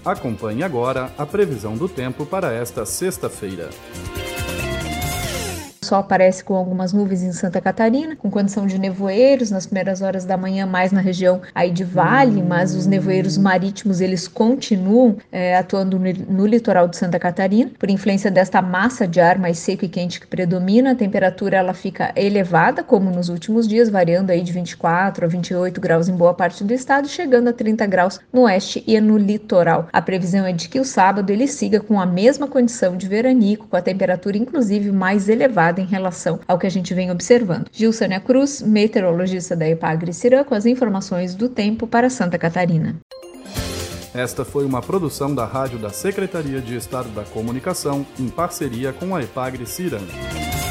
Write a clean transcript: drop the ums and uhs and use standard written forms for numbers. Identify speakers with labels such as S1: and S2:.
S1: Acompanhe agora a previsão do tempo para esta sexta-feira.
S2: O sol aparece com algumas nuvens em Santa Catarina, com condição de nevoeiros nas primeiras horas da manhã, mais na região aí de vale, mas os nevoeiros marítimos eles continuam atuando no litoral de Santa Catarina, por influência desta massa de ar mais seco e quente que predomina. A temperatura ela fica elevada, como nos últimos dias, variando aí de 24 a 28 graus em boa parte do estado, chegando a 30 graus no oeste e no litoral. A previsão é de que o sábado ele siga com a mesma condição de veranico, com a temperatura inclusive mais elevada em relação ao que a gente vem observando. Gilsânia Cruz, meteorologista da Epagre-Cirã, com as informações do tempo para Santa Catarina.
S1: Esta foi uma produção da Rádio da Secretaria de Estado da Comunicação, em parceria com a Epagre-Cirã.